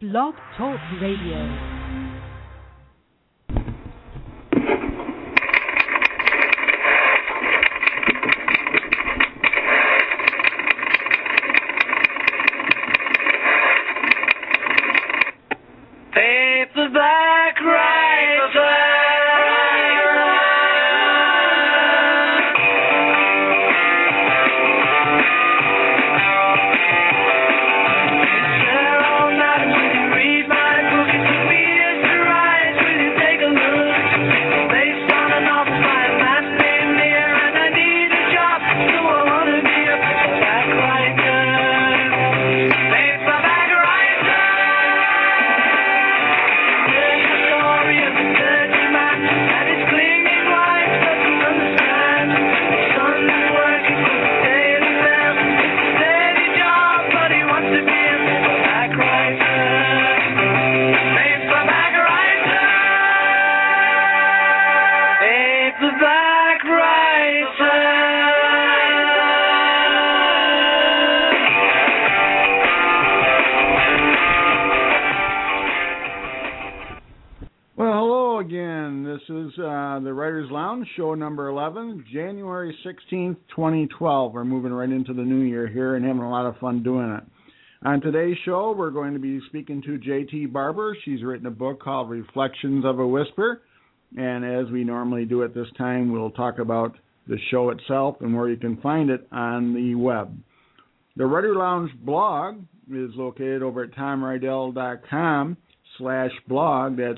Blog Talk Radio. Paperback Writer. The Writers Lounge, show number 11, January 16th, 2012. We're moving right into the new year here and having a lot of fun doing it. On today's show, we're going to be speaking to J.T. Barber. She's written a book called Reflections of a Whisper. And as we normally do at this time, we'll talk about the show itself and where you can find it on the web. The Writer Lounge blog is located over at tomriddell.com/blog. That's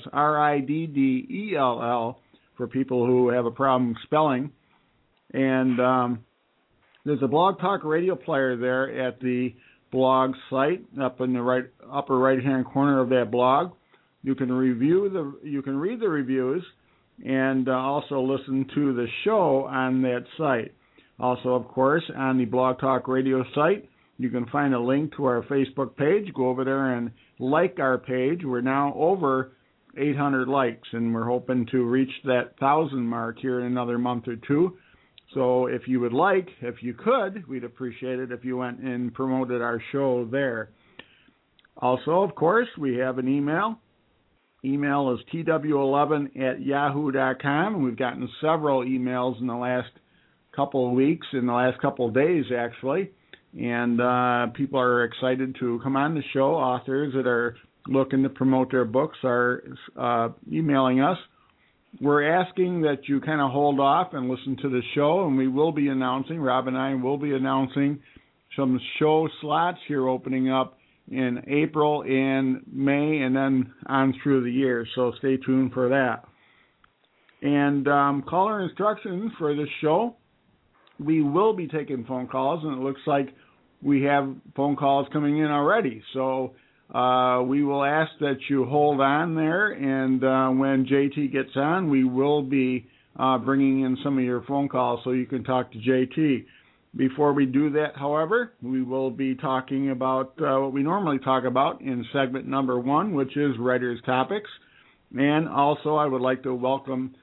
RIDDELL for people who have a problem spelling. And there's a Blog Talk Radio player there at the blog site up in the upper right-hand corner of that blog. You can read the reviews and also listen to the show on that site. Also, of course, on the Blog Talk Radio site, you can find a link to our Facebook page. Go over there and like our page. We're now over 800 likes, and we're hoping to reach that 1,000 mark here in another month or two. So if you could, we'd appreciate it if you went and promoted our show there. Also, of course, we have an email. Email is tw11@yahoo.com, and we've gotten several emails in the last couple of weeks, in the last couple of days, actually. And people are excited to come on the show. Authors that are looking to promote their books are emailing us. We're asking that you kind of hold off and listen to the show, and we will be announcing, Rob and I will be announcing some show slots here opening up in April and May and then on through the year, so stay tuned for that. And caller instructions for this show, we will be taking phone calls, and it looks like we have phone calls coming in already, so we will ask that you hold on there, and when JT gets on, we will be bringing in some of your phone calls so you can talk to JT. Before we do that, however, we will be talking about what we normally talk about in segment number 1, which is Writer's Topics. And also, I would like to welcome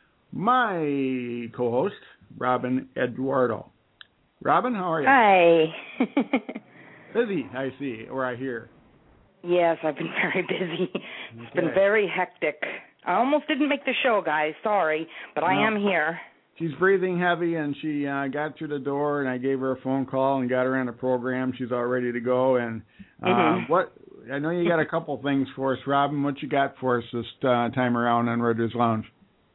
my co-host, Robin Eduardo. Robin, how are you? Hi. Busy, I see, or I hear. Yes, I've been very busy. It's been very hectic. I almost didn't make the show, guys. Sorry, but I am here. She's breathing heavy, and she got through the door, and I gave her a phone call and got her on the program. She's all ready to go. And what I know you got a couple things for us, Robin. What you got for us this time around on Writer's Lounge?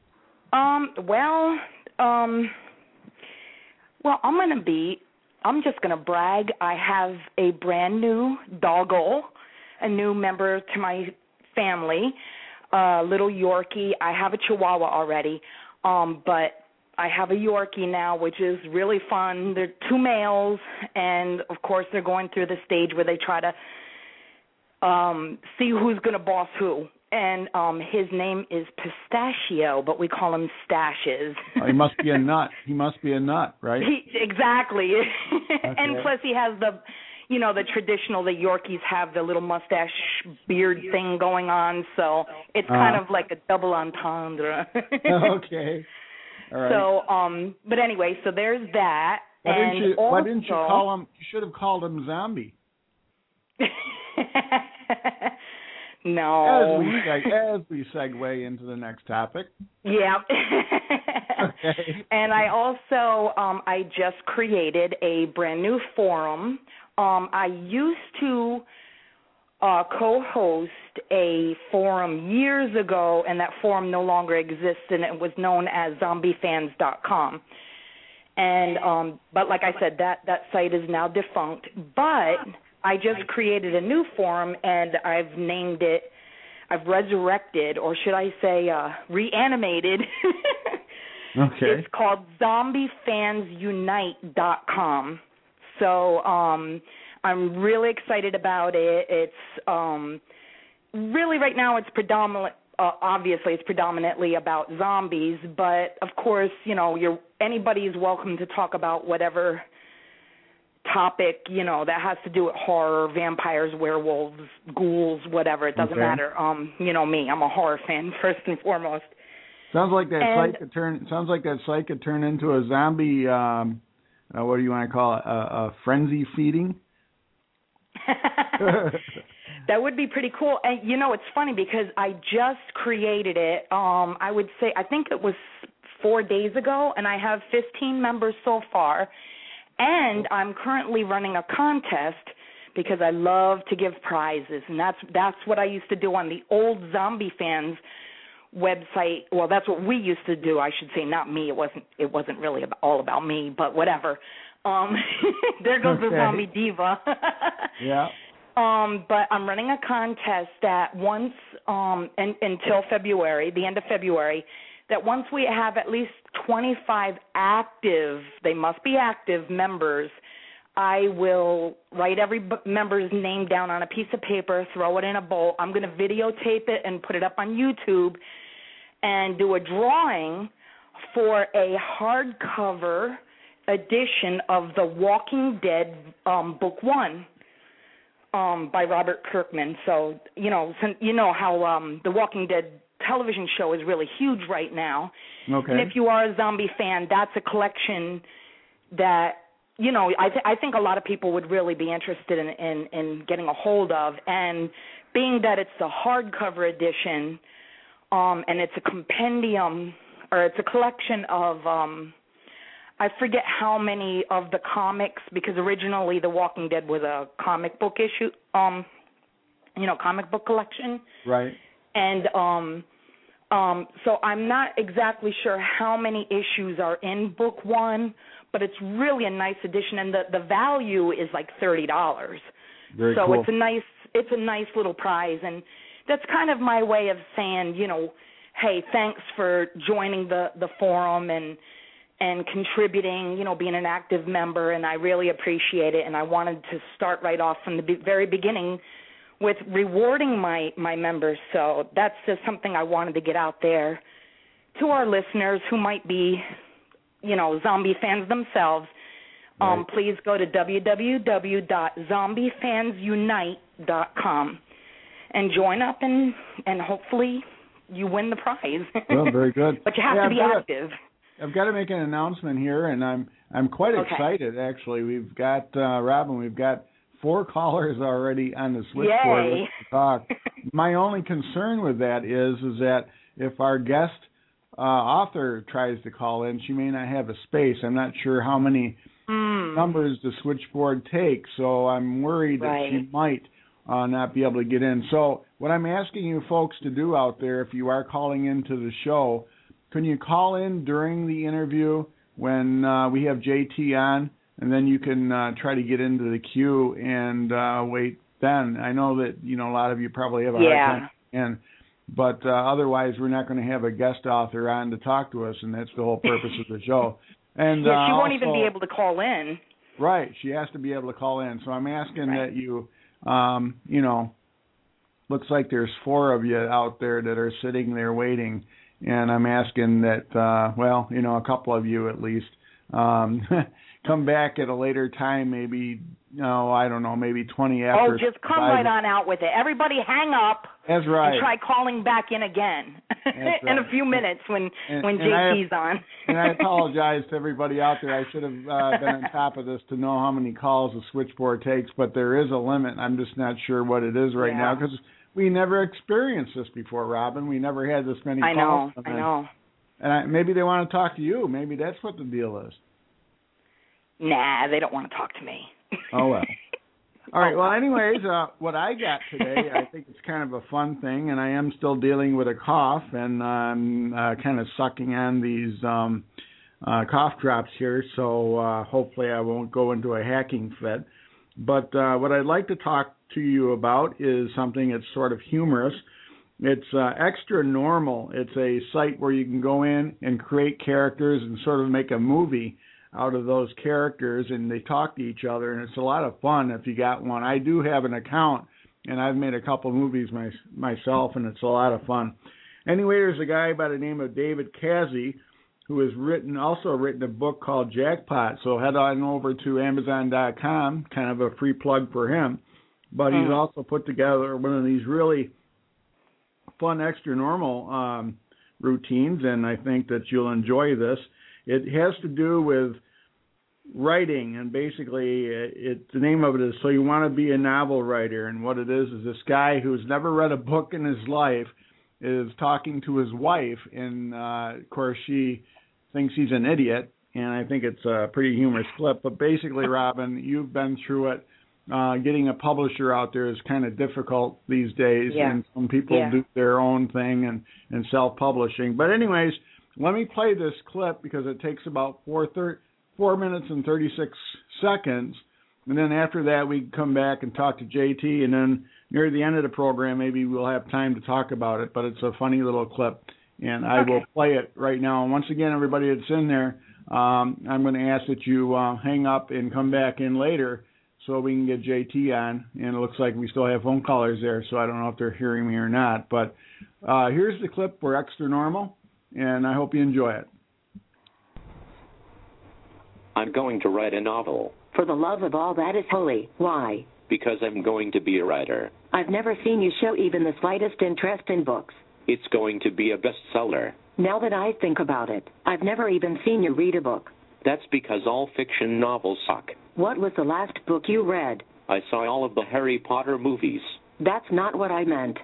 I'm just gonna brag. I have a brand new doggo, a new member to my family, little Yorkie. I have a Chihuahua already, but I have a Yorkie now, which is really fun. They're 2 males, and, of course, they're going through the stage where they try to see who's going to boss who. And his name is Pistachio, but we call him Stashes. He must be a nut. He must be a nut, right? Exactly. Okay. And plus he has the traditional, the Yorkies have the little mustache beard thing going on, so it's kind of like a double entendre. Okay. All right. So, but anyway, so there's that. Why didn't you call him? You should have called him Zombie. No. As we segue into the next topic. Yeah. Okay. And I also, I just created a brand new forum. I used to co-host a forum years ago, and that forum no longer exists, and it was known as zombiefans.com. And but like I said, that site is now defunct. But I just created a new forum, and I've named it, I've resurrected, or should I say reanimated. Okay. It's called zombiefansunite.com. So I'm really excited about it. It's really right now it's obviously it's predominantly about zombies, but of course, anybody is welcome to talk about whatever topic, that has to do with horror, vampires, werewolves, ghouls, whatever. It doesn't matter. Me, I'm a horror fan first and foremost. Sounds like that site could turn into a zombie. What do you want to call it? A frenzy feeding. That would be pretty cool. And it's funny because I just created it. I would say I think it was 4 days ago, and I have 15 members so far. And I'm currently running a contest because I love to give prizes, and that's what I used to do on the old Zombie Fans website. Well, that's what we used to do. I should say, not me. It wasn't really all about me, but whatever. There goes the zombie diva. Yeah. But I'm running a contest that once until February, the end of February, that once we have at least 25 active, they must be active members, I will write every member's name down on a piece of paper, throw it in a bowl. I'm going to videotape it and put it up on YouTube and do a drawing for a hardcover edition of The Walking Dead Book 1 by Robert Kirkman. So, how The Walking Dead television show is really huge right now. Okay. And if you are a zombie fan, that's a collection that, I think a lot of people would really be interested in getting a hold of. And being that it's a hardcover edition, and it's a compendium, or it's a collection of, I forget how many of the comics, because originally The Walking Dead was a comic book issue, comic book collection. Right. And so I'm not exactly sure how many issues are in book 1, but it's really a nice edition, and the value is like $30. Very so cool. it's a nice little prize, and that's kind of my way of saying, hey, thanks for joining the forum and contributing, being an active member, and I really appreciate it. And I wanted to start right off from the very beginning with rewarding my members. So that's just something I wanted to get out there to our listeners who might be, zombie fans themselves. Right. Please go to www.zombiefansunite.com and join up, and hopefully you win the prize. Well, very good. But you have to be active. I've got to make an announcement here, and I'm quite excited, actually. We've got, Robin, we've got 4 callers already on the switchboard to talk. My only concern with that is that if our guest author tries to call in, she may not have a space. I'm not sure how many numbers the switchboard takes, so I'm worried that she might not be able to get in. So what I'm asking you folks to do out there, if you are calling into the show, can you call in during the interview when we have JT on, and then you can try to get into the queue and wait then? I know that, a lot of you probably have a hard time in, but otherwise we're not going to have a guest author on to talk to us, and that's the whole purpose of the show. And she won't even be able to call in. Right, she has to be able to call in. So I'm asking that you, looks like there's 4 of you out there that are sitting there waiting. And I'm asking that, a couple of you at least, come back at a later time, maybe, maybe 20 after. Oh, just come right on out with it. Everybody hang up. That's right. And try calling back in again in a few minutes when JT's on. And I apologize to everybody out there. I should have been on top of this to know how many calls the switchboard takes, but there is a limit. I'm just not sure what it is right now, because we never experienced this before, Robin. We never had this many calls. I know. And maybe they want to talk to you. Maybe that's what the deal is. Nah, they don't want to talk to me. Oh, well. All right. Well, anyways, what I got today, I think it's kind of a fun thing, and I am still dealing with a cough, and I'm kind of sucking on these cough drops here, so hopefully I won't go into a hacking fit. But what I'd like to talk to you about is something that's sort of humorous. It's Extra Normal. It's a site where you can go in and create characters and sort of make a movie out of those characters, and they talk to each other, and it's a lot of fun if you got one. I do have an account, and I've made a couple movies myself, and it's a lot of fun. Anyway, there's a guy by the name of David Kazi who has also written a book called Jackpot, so head on over to Amazon.com, kind of a free plug for him. But he's also put together one of these really fun Extra Normal routines, and I think that you'll enjoy this. It has to do with writing, and basically the name of it is So You Want to Be a Novel Writer. And what it is this guy who's never read a book in his life is talking to his wife, and of course she thinks he's an idiot, and I think it's a pretty humorous clip. But basically, Robin, you've been through it. Getting a publisher out there is kind of difficult these days, and some people do their own thing and self-publishing. But anyways, let me play this clip because it takes about 4 minutes and 36 seconds, and then after that we can come back and talk to JT, and then near the end of the program maybe we'll have time to talk about it, but it's a funny little clip, and I will play it right now. And once again, everybody that's in there, I'm going to ask that you hang up and come back in later so we can get JT on, and it looks like we still have phone callers there, so I don't know if they're hearing me or not, but here's the clip for Extra Normal, and I hope you enjoy it. I'm going to write a novel. For the love of all that is holy, why? Because I'm going to be a writer. I've never seen you show even the slightest interest in books. It's going to be a bestseller. Now that I think about it, I've never even seen you read a book. That's because all fiction novels suck. What was the last book you read? I saw all of the Harry Potter movies. That's not what I meant.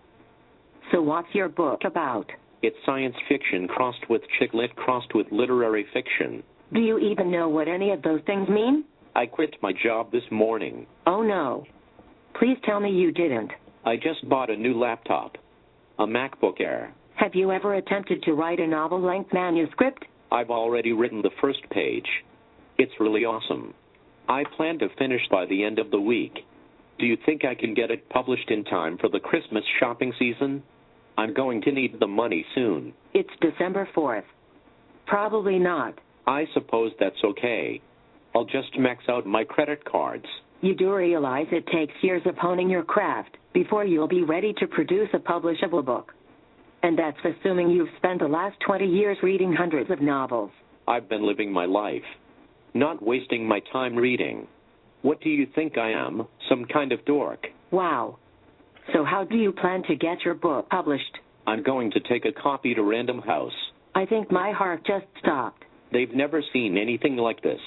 So what's your book about? It's science fiction crossed with chick lit crossed with literary fiction. Do you even know what any of those things mean? I quit my job this morning. Oh no. Please tell me you didn't. I just bought a new laptop. A MacBook Air. Have you ever attempted to write a novel-length manuscript? I've already written the first page. It's really awesome. I plan to finish by the end of the week. Do you think I can get it published in time for the Christmas shopping season? I'm going to need the money soon. It's December 4th. Probably not. I suppose that's okay. I'll just max out my credit cards. You do realize it takes years of honing your craft before you'll be ready to produce a publishable book. And that's assuming you've spent the last 20 years reading hundreds of novels. I've been living my life, not wasting my time reading. What do you think I am, some kind of dork? Wow. So how do you plan to get your book published? I'm going to take a copy to Random House. I think my heart just stopped. They've never seen anything like this.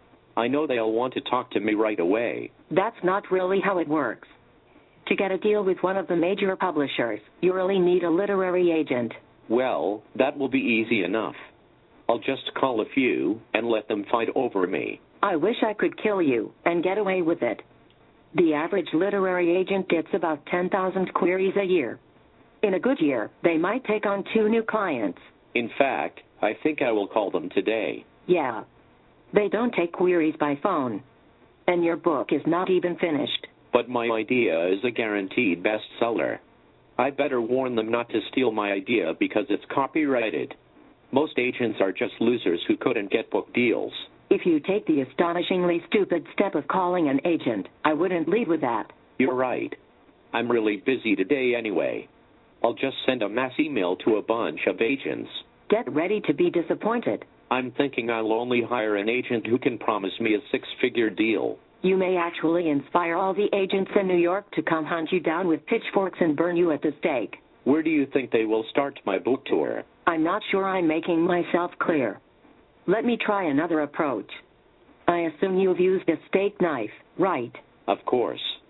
I know they'll want to talk to me right away. That's not really how it works. To get a deal with one of the major publishers, you really need a literary agent. Well, that will be easy enough. I'll just call a few and let them fight over me. I wish I could kill you and get away with it. The average literary agent gets about 10,000 queries a year. In a good year, they might take on 2 new clients. In fact, I think I will call them today. Yeah. They don't take queries by phone. And your book is not even finished. But my idea is a guaranteed bestseller. I better warn them not to steal my idea because it's copyrighted. Most agents are just losers who couldn't get book deals. If you take the astonishingly stupid step of calling an agent, I wouldn't lead with that. You're right. I'm really busy today anyway. I'll just send a mass email to a bunch of agents. Get ready to be disappointed. I'm thinking I'll only hire an agent who can promise me a 6-figure deal. You may actually inspire all the agents in New York to come hunt you down with pitchforks and burn you at the stake. Where do you think they will start my book tour? I'm not sure I'm making myself clear. Let me try another approach. I assume you've used a steak knife, right? Of course.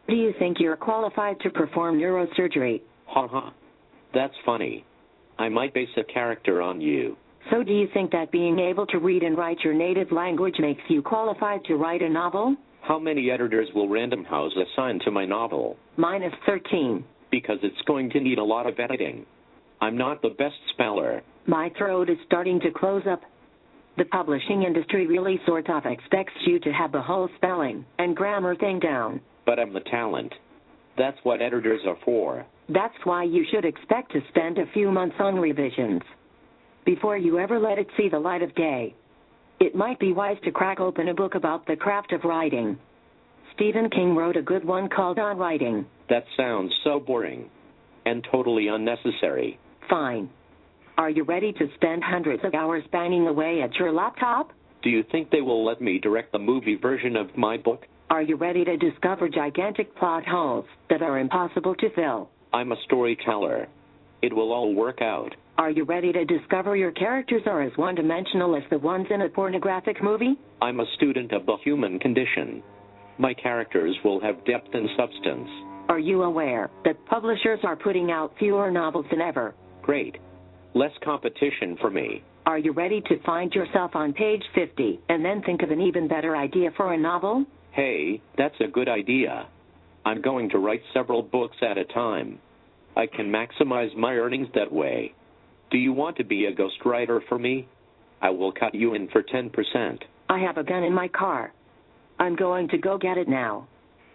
Do you think you're qualified to perform neurosurgery? Haha. That's funny. I might base a character on you. So do you think that being able to read and write your native language makes you qualified to write a novel? How many editors will Random House assign to my novel? Minus 13. Because it's going to need a lot of editing. I'm not the best speller. My throat is starting to close up. The publishing industry really sort of expects you to have the whole spelling and grammar thing down. But I'm the talent. That's what editors are for. That's why you should expect to spend a few months on revisions before you ever let it see the light of day. It might be wise to crack open a book about the craft of writing. Stephen King wrote a good one called On Writing. That sounds so boring and totally unnecessary. Fine. Are you ready to spend hundreds of hours banging away at your laptop? Do you think they will let me direct the movie version of my book? Are you ready to discover gigantic plot holes that are impossible to fill? I'm a storyteller. It will all work out. Are you ready to discover your characters are as one-dimensional as the ones in a pornographic movie? I'm a student of the human condition. My characters will have depth and substance. Are you aware that publishers are putting out fewer novels than ever? Great. Less competition for me. Are you ready to find yourself on page 50 and then think of an even better idea for a novel? Hey, that's a good idea. I'm going to write several books at a time. I can maximize my earnings that way. Do you want to be a ghostwriter for me? I will cut you in for 10%. I have a gun in my car. I'm going to go get it now.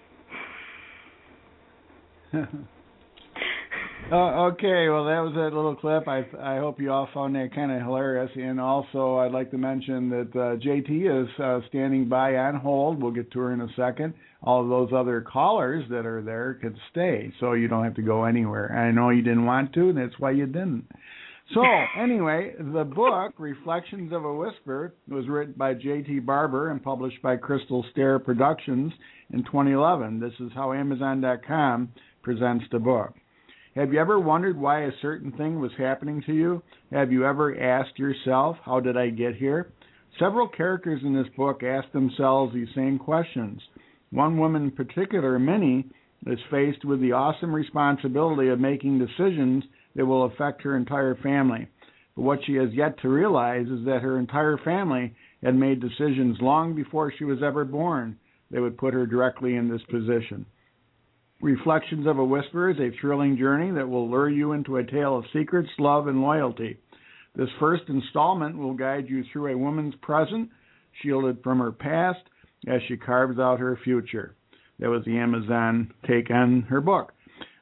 Okay, well, that was that little clip. I hope you all found that kind of hilarious. And also, I'd like to mention that JT is standing by on hold. We'll get to her in a second. All of those other callers that are there could stay, so you don't have to go anywhere. I know you didn't want to, and that's why you didn't. So, anyway, the book, Reflections of a Whisper, was written by J.T. Barber and published by Crystal Stair Productions in 2011. This is how Amazon.com presents the book. Have you ever wondered why a certain thing was happening to you? Have you ever asked yourself, how did I get here? Several characters in this book ask themselves these same questions. One woman in particular, Minnie, is faced with the awesome responsibility of making decisions that will affect her entire family. But what she has yet to realize is that her entire family had made decisions long before she was ever born that would put her directly in this position. Reflections of a Whisper is a thrilling journey that will lure you into a tale of secrets, love, and loyalty. This first installment will guide you through a woman's present, shielded from her past, as she carves out her future. That was the Amazon take on her book.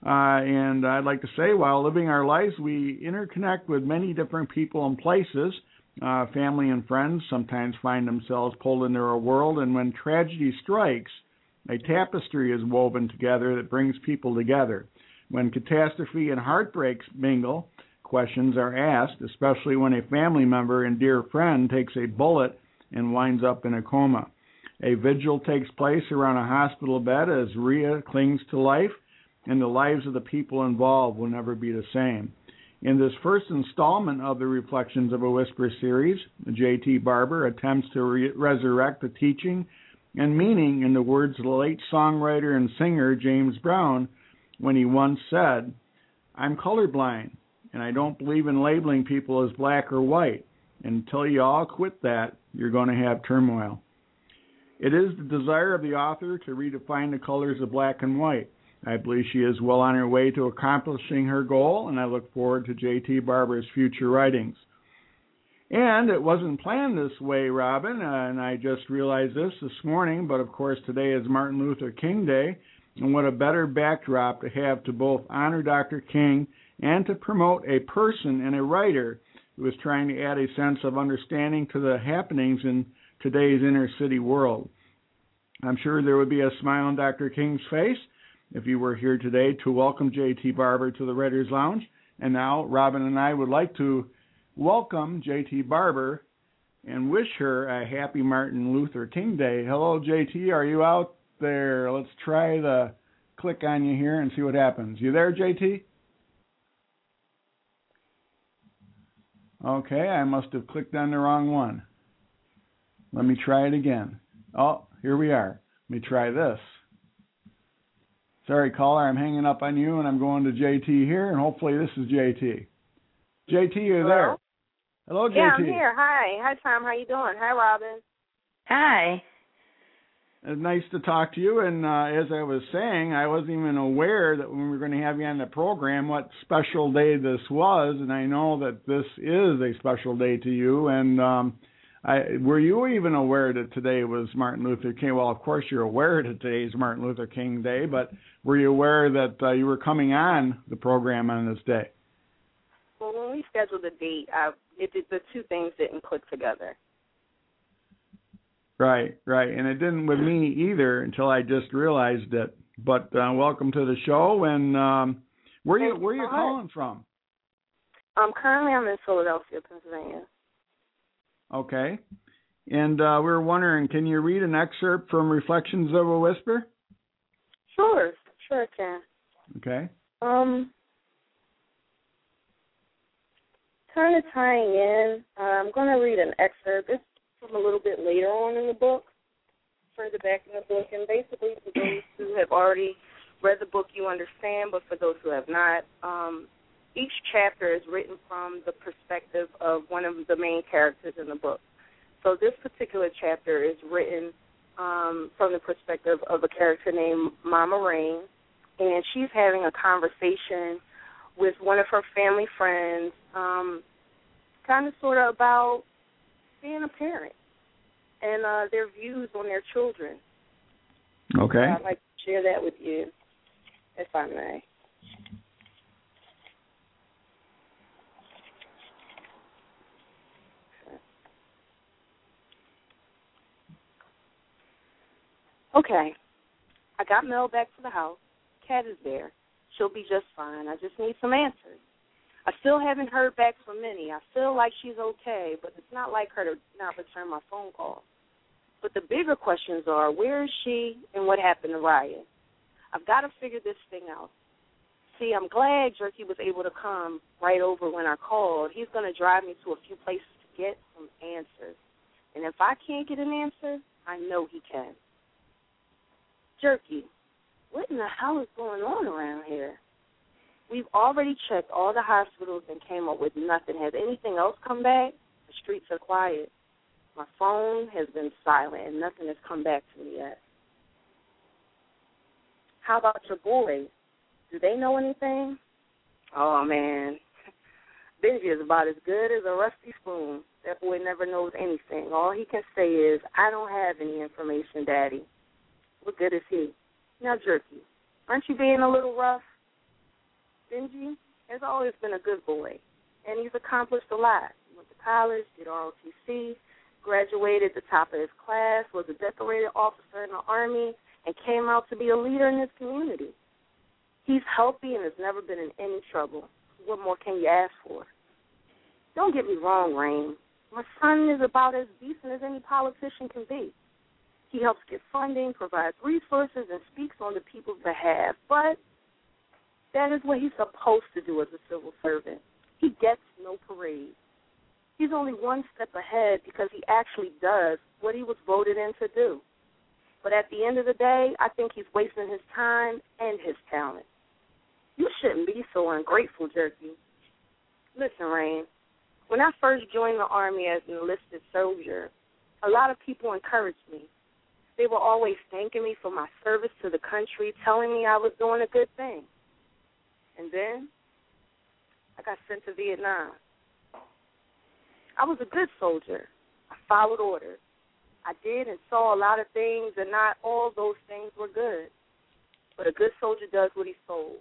And I'd like to say, while living our lives, we interconnect with many different people and places. Family and friends sometimes find themselves pulled into our world, and when tragedy strikes, a tapestry is woven together that brings people together. When catastrophe and heartbreaks mingle, questions are asked, especially when a family member and dear friend takes a bullet and winds up in a coma. A vigil takes place around a hospital bed as Rhea clings to life, and the lives of the people involved will never be the same. In this first installment of the Reflections of a Whisper series, J.T. Barber attempts to resurrect the teaching and meaning in the words of the late songwriter and singer James Brown when he once said, "I'm colorblind, and I don't believe in labeling people as black or white. Until you all quit that, you're going to have turmoil." It is the desire of the author to redefine the colors of black and white. I believe she is well on her way to accomplishing her goal, and I look forward to J.T. Barber's future writings. And it wasn't planned this way, Robin, and I just realized this morning, but of course today is Martin Luther King Day, and what a better backdrop to have to both honor Dr. King and to promote a person and a writer who is trying to add a sense of understanding to the happenings in today's inner city world. I'm sure there would be a smile on Dr. King's face if you were here today to welcome J.T. Barber to the Writers Lounge. And now Robin and I would like to welcome J.T. Barber and wish her a happy Martin Luther King Day. Hello, J.T. Are you out there? Let's try the click on you here and see what happens. You there, J.T.? Okay, I must have clicked on the wrong one. Let me try it again. Oh, here we are. Let me try this. Sorry, caller, I'm hanging up on you, and I'm going to JT here, and hopefully this is JT. JT, you're there. Hello, JT. Yeah, I'm here. Hi. Hi, Tom. How you doing? Hi, Robin. Hi. It's nice to talk to you, and as I was saying, I wasn't even aware that when we were going to have you on the program what special day this was, and I know that this is a special day to you, and were you even aware that today was Martin Luther King? Well, of course you're aware that today is Martin Luther King Day, but were you aware that you were coming on the program on this day? Well, when we scheduled the date, the two things didn't click together. Right, and it didn't with me either until I just realized it. But welcome to the show, and where you calling from? Currently I'm in Philadelphia, Pennsylvania. Okay, and we were wondering, can you read an excerpt from Reflections of a Whisper? Sure I can. Okay. Kind of tying in, I'm going to read an excerpt. It's from a little bit later on in the book, further back in the book, and basically for those who have already read the book, you understand, but for those who have not, each chapter is written from the perspective of one of the main characters in the book. So this particular chapter is written from the perspective of a character named Mama Rain, and she's having a conversation with one of her family friends, kind of sort of about being a parent and their views on their children. Okay. I'd like to share that with you, if I may. Okay. I got Mel back to the house. Cat is there. She'll be just fine. I just need some answers. I still haven't heard back from Minnie. I feel like she's okay, but it's not like her to not return my phone call. But the bigger questions are, where is she and what happened to Ryan? I've got to figure this thing out. See, I'm glad Jerky was able to come right over when I called. He's going to drive me to a few places to get some answers. And if I can't get an answer, I know he can. Jerky, what in the hell is going on around here? We've already checked all the hospitals and came up with nothing. Has anything else come back? The streets are quiet. My phone has been silent and nothing has come back to me yet. How about your boys? Do they know anything? Oh, man. Benji is about as good as a rusty spoon. That boy never knows anything. All he can say is, I don't have any information, Daddy. What good is he? Now, Jerky, aren't you being a little rough? Benji has always been a good boy, and he's accomplished a lot. He went to college, did ROTC, graduated at the top of his class, was a decorated officer in the Army, and came out to be a leader in his community. He's healthy and has never been in any trouble. What more can you ask for? Don't get me wrong, Rain. My son is about as decent as any politician can be. He helps get funding, provides resources, and speaks on the people's behalf, but that is what he's supposed to do as a civil servant. He gets no parade. He's only one step ahead because he actually does what he was voted in to do. But at the end of the day, I think he's wasting his time and his talent. You shouldn't be so ungrateful, Jerky. Listen, Rain, when I first joined the Army as an enlisted soldier, a lot of people encouraged me. They were always thanking me for my service to the country, telling me I was doing a good thing. And then I got sent to Vietnam. I was a good soldier. I followed orders. I did and saw a lot of things, and not all those things were good. But a good soldier does what he's told.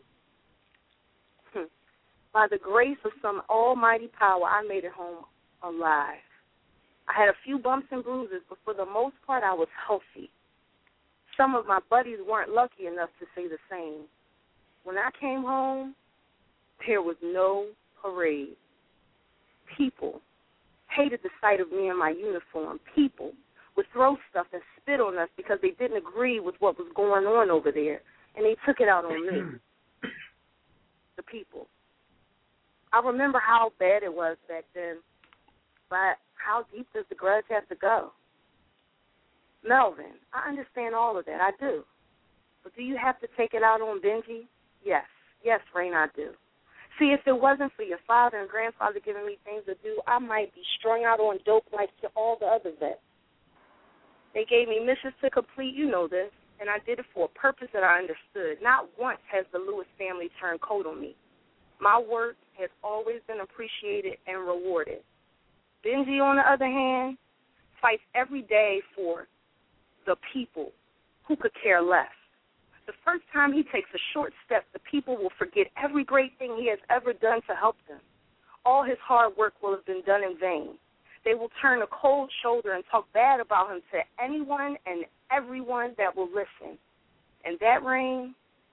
By the grace of some almighty power, I made it home alive. I had a few bumps and bruises, but for the most part, I was healthy. Some of my buddies weren't lucky enough to say the same. When I came home, there was no parade. People hated the sight of me in my uniform. People would throw stuff and spit on us because they didn't agree with what was going on over there, and they took it out on me. The people. I remember how bad it was back then, but how deep does the grudge have to go? Melvin, I understand all of that. I do. But do you have to take it out on Benji? Yes. Yes, Rain, I do. See, if it wasn't for your father and grandfather giving me things to do, I might be strung out on dope like all the other vets. They gave me missions to complete, you know this, and I did it for a purpose that I understood. Not once has the Lewis family turned cold on me. My work has always been appreciated and rewarded. Benji, on the other hand, fights every day for the people who could care less. The first time he takes a short step, the people will forget every great thing he has ever done to help them. All his hard work will have been done in vain. They will turn a cold shoulder and talk bad about him to anyone and everyone that will listen. And that, Rain,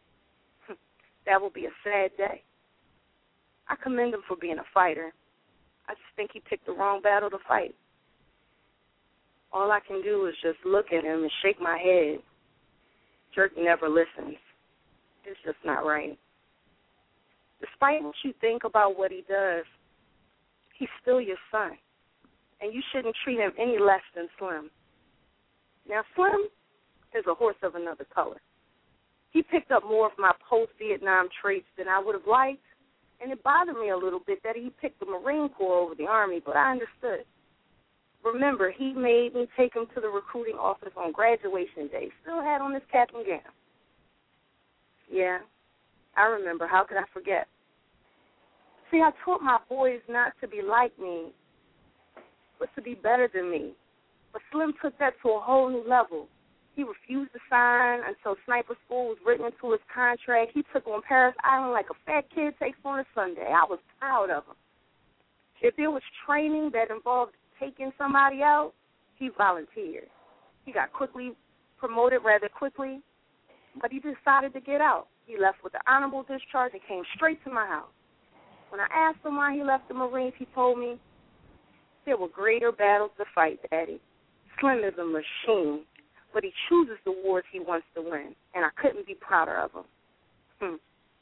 that will be a sad day. I commend him for being a fighter. I just think he picked the wrong battle to fight. All I can do is just look at him and shake my head. Jerk never listens. It's just not right. Despite what you think about what he does, he's still your son, and you shouldn't treat him any less than Slim. Now, Slim is a horse of another color. He picked up more of my post-Vietnam traits than I would have liked, and it bothered me a little bit that he picked the Marine Corps over the Army, but I understood. Remember, he made me take him to the recruiting office on graduation day. Still had on his cap and gown. Yeah, I remember. How could I forget? See, I taught my boys not to be like me, but to be better than me. But Slim took that to a whole new level. He refused to sign until sniper school was written into his contract. He took on Paris Island like a fat kid takes on a Sunday. I was proud of him. If there was training that involved taking somebody out, he volunteered. He got promoted rather quickly, but he decided to get out. He left with an honorable discharge and came straight to my house. When I asked him why he left the Marines, he told me, there were greater battles to fight, Daddy. Slim is a machine, but he chooses the wars he wants to win, and I couldn't be prouder of him.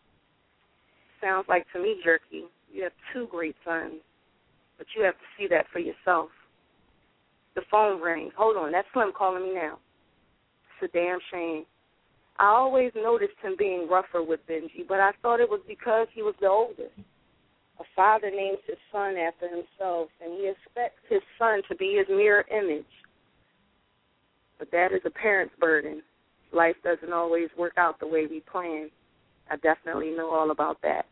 Sounds like to me, Jerky, you have two great sons. But you have to see that for yourself. The phone rings. Hold on, that's Slim calling me now. It's a damn shame. I always noticed him being rougher with Benji, but I thought it was because he was the oldest. A father names his son after himself, and he expects his son to be his mirror image. But that is a parent's burden. Life doesn't always work out the way we plan. I definitely know all about that.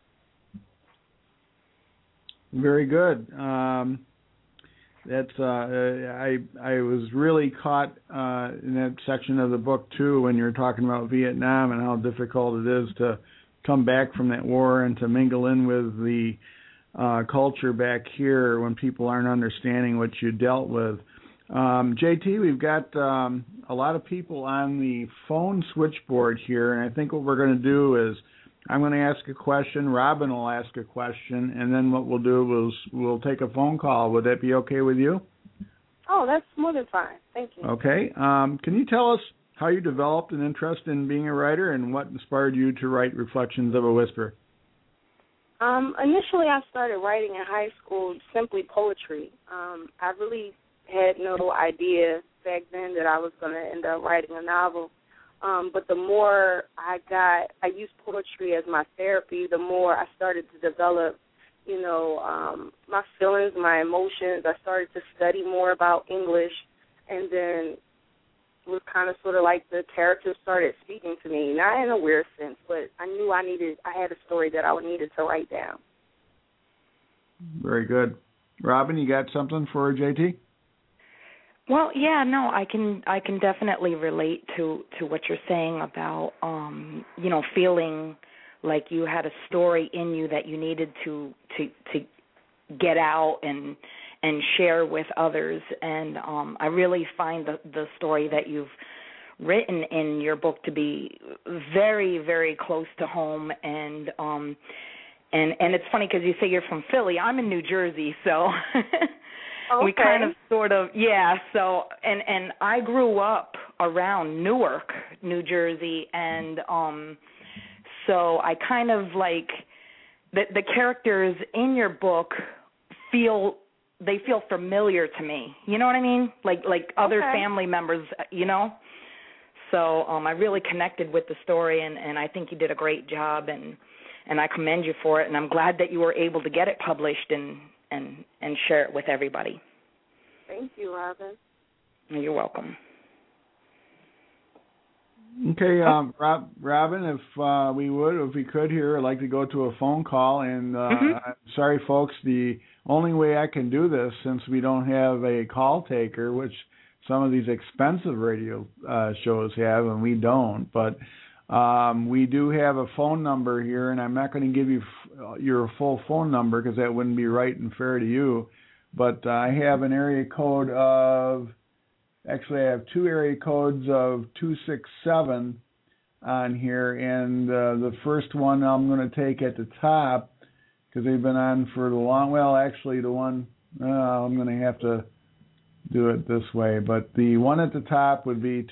Very good. That's I was really caught in that section of the book too when you're talking about Vietnam and how difficult it is to come back from that war and to mingle in with the culture back here when people aren't understanding what you dealt with. JT, we've got a lot of people on the phone switchboard here, and I think what we're going to do is I'm going to ask a question, Robin will ask a question, and then what we'll do is we'll take a phone call. Would that be okay with you? Oh, that's more than fine. Thank you. Okay. Can you tell us how you developed an interest in being a writer and what inspired you to write Reflections of a Whisper? Initially, I started writing in high school, simply poetry. I really had no idea back then that I was going to end up writing a novel. But the more I used poetry as my therapy, the more I started to develop, my feelings, my emotions. I started to study more about English, and then it was kind of sort of like the characters started speaking to me, not in a weird sense, but I knew I had a story that I needed to write down. Very good. Robin, you got something for JT? Well, yeah, no, I can definitely relate to what you're saying about feeling like you had a story in you that you needed to get out and share with others. And I really find the story that you've written in your book to be very, very close to home. And it's funny because you say you're from Philly. I'm in New Jersey, so. Okay. We kind of sort of, yeah, so, and I grew up around Newark, New Jersey, and so I kind of like, the characters in your book feel familiar to me, you know what I mean? Like other family members, So I really connected with the story, and I think you did a great job, and I commend you for it. And I'm glad that you were able to get it published and share it with everybody. Thank you, Robin. You're welcome. Okay, Robin, if we could here, I'd like to go to a phone call. And I'm sorry, folks, the only way I can do this, since we don't have a call taker, which some of these expensive radio shows have, and we don't, but we do have a phone number here, and I'm not going to give you your full phone number because that wouldn't be right and fair to you. But I have an area code of... Actually, I have two area codes of 267 on here, and the first one I'm going to take at the top because they've been on for the long. Well, actually, the one I'm going to have to do it this way, but the one at the top would be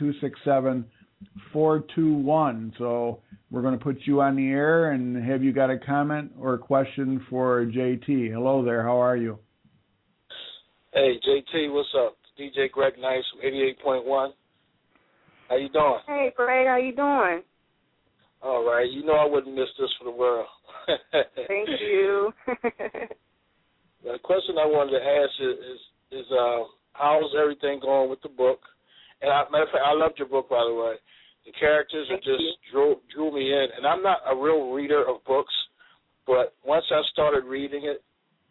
267-421. So we're going to put you on the air, and have you got a comment or a question for JT? Hello there. How are you? Hey, JT, what's up? DJ Greg Nice from 88.1. How you doing? Hey, Greg, how you doing? All right. You know I wouldn't miss this for the world. Thank you. The question I wanted to ask is how's everything going with the book? And matter of fact, I loved your book, by the way. The characters drew me in. And I'm not a real reader of books, but once I started reading it,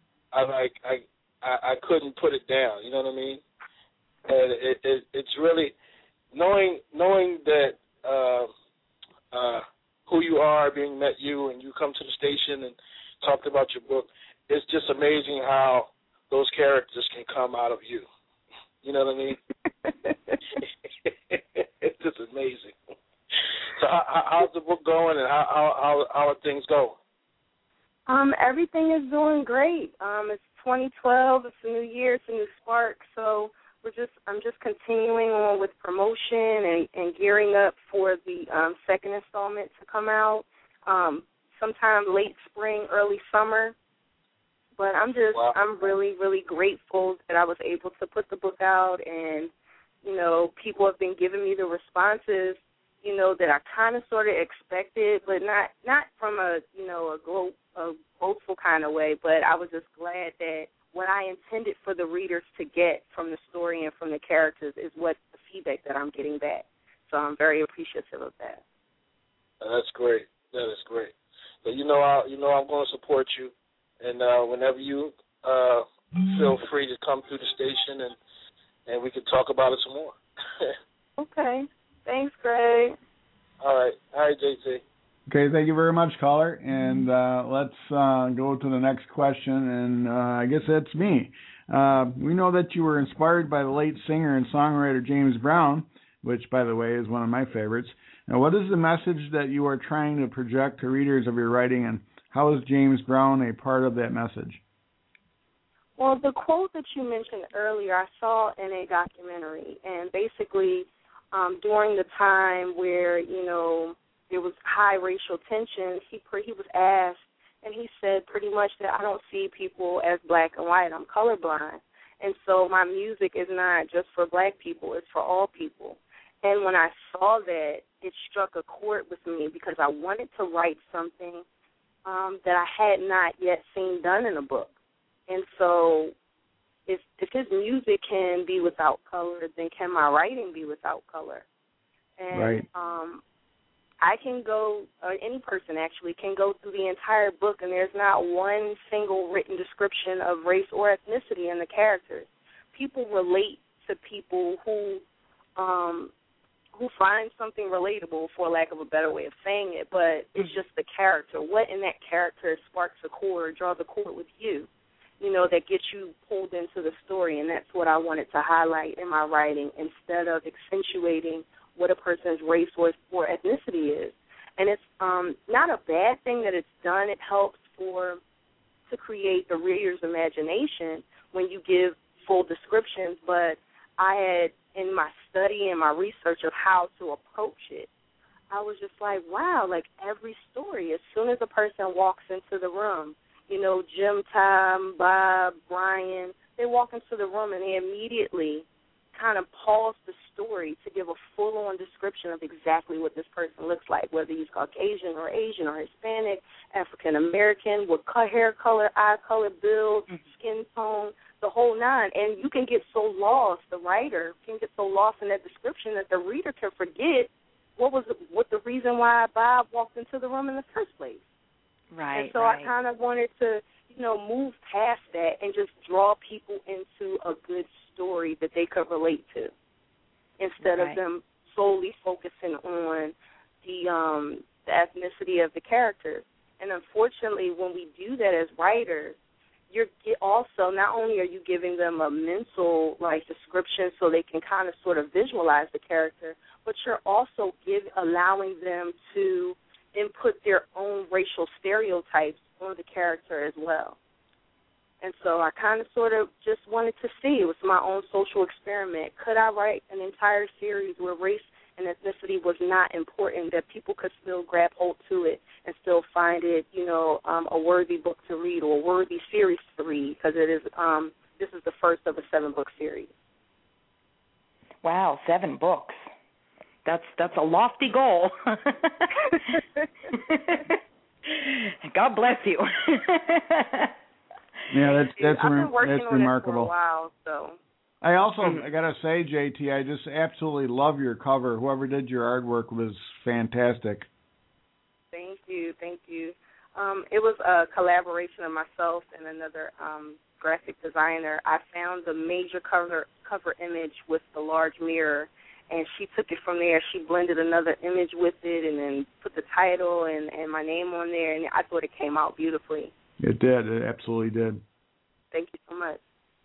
I couldn't put it down. You know what I mean? And it's really knowing that who you are, being met you, and you come to the station and talked about your book. It's just amazing how those characters can come out of you. You know what I mean? It's just amazing. So how's the book going, and how are things going? Everything is doing great. It's 2012. It's a new year. It's a new spark. So I'm just continuing on with promotion and gearing up for the second installment to come out sometime late spring, early summer. But I'm really, really grateful that I was able to put the book out, and people have been giving me the responses that I kind of sort of expected, but not from a boastful kind of way. But I was just glad that what I intended for the readers to get from the story and from the characters is what the feedback that I'm getting back. So I'm very appreciative of that. That's great. That is great. So I'm going to support you, and whenever you feel free to come through the station, and we can talk about it some more. Okay. Thanks, Greg. All right, JT. Okay, thank you very much, caller. And let's go to the next question, and I guess that's me. We know that you were inspired by the late singer and songwriter James Brown, which, by the way, is one of my favorites. Now, what is the message that you are trying to project to readers of your writing, and how is James Brown a part of that message? Well, the quote that you mentioned earlier, I saw in a documentary, and basically during the time where, there was high racial tensions, he was asked, and he said pretty much that I don't see people as black and white. I'm colorblind. And so my music is not just for black people. It's for all people. And when I saw that, it struck a chord with me because I wanted to write something that I had not yet seen done in a book. And so if his music can be without color, then can my writing be without color? And right. I can go, or any person actually, can go through the entire book, and there's not one single written description of race or ethnicity in the characters. People relate to people who find something relatable, for lack of a better way of saying it, but it's just the character. What in that character sparks a chord, draws a chord with you, that gets you pulled into the story, and that's what I wanted to highlight in my writing instead of accentuating what a person's race or ethnicity is. And it's not a bad thing that it's done. It helps to create the reader's imagination when you give full descriptions, but I had, in my study and my research of how to approach it, I was just like, wow, like every story, as soon as a person walks into the room, Jim, Tom, Bob, Brian, they walk into the room and they immediately kind of pause the story to give a full-on description of exactly what this person looks like, whether he's Caucasian or Asian or Hispanic, African-American, what hair color, eye color, build, skin tone, the whole nine. And you can get so lost, the writer can get so lost in that description that the reader can forget what the reason why Bob walked into the room in the first place. Right. And so I kind of wanted to, move past that and just draw people into a good story that they could relate to, instead of them solely focusing on the ethnicity of the characters. And unfortunately, when we do that as writers, you're also, not only are you giving them a mental description so they can kind of sort of visualize the character, but you're also allowing them to input their own racial stereotypes on the character as well. And so I kind of sort of just wanted to see, it was my own social experiment, could I write an entire series where race and ethnicity was not important, that people could still grab hold to it and still find it, a worthy book to read or a worthy series to read, because it is this is the first of a 7-book series. Wow, 7 books. That's a lofty goal. God bless you. Yeah, that's I've been working on remarkable. it for a while, so. I gotta say, JT, I just absolutely love your cover. Whoever did your artwork was fantastic. Thank you. It was a collaboration of myself and another graphic designer. I found the major cover image with the large mirror, and she took it from there. She blended another image with it and then put the title and my name on there, and I thought it came out beautifully. It did. It absolutely did. Thank you so much.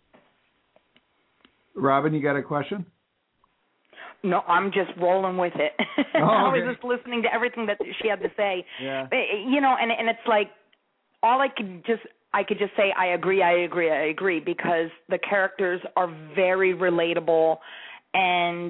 Robin, you got a question? No, I'm just rolling with it. Oh, okay. I was just listening to everything that she had to say. Yeah. And it's like I could just say I agree because the characters are very relatable, and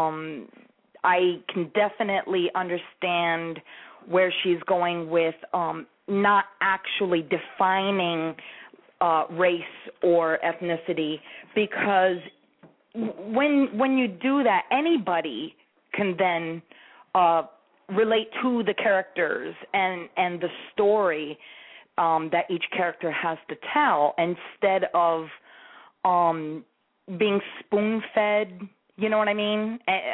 I can definitely understand where she's going with not actually defining race or ethnicity, because when you do that, anybody can then relate to the characters and the story that each character has to tell, instead of being spoon-fed, you know what I mean?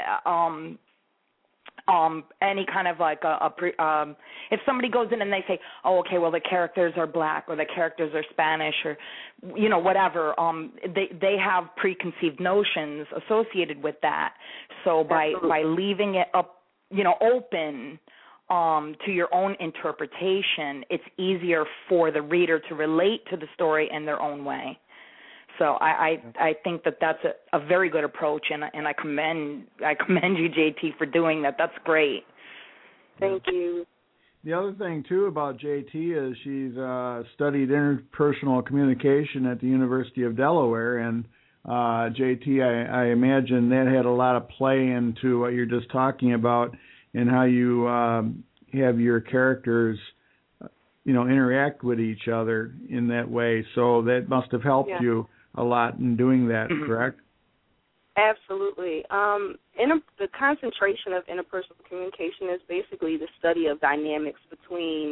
Any kind of if somebody goes in and they say, oh, okay, well, the characters are black or the characters are Spanish or, whatever, they have preconceived notions associated with that. So by leaving it up, open to your own interpretation, it's easier for the reader to relate to the story in their own way. So I think that's a very good approach, and I commend you, JT, for doing that. That's great. Thank you. The other thing, too, about JT is she's studied interpersonal communication at the University of Delaware, and JT, I imagine that had a lot of play into what you're just talking about and how you have your characters interact with each other in that way. So that must have helped you a lot in doing that, correct? Absolutely. The concentration of interpersonal communication is basically the study of dynamics between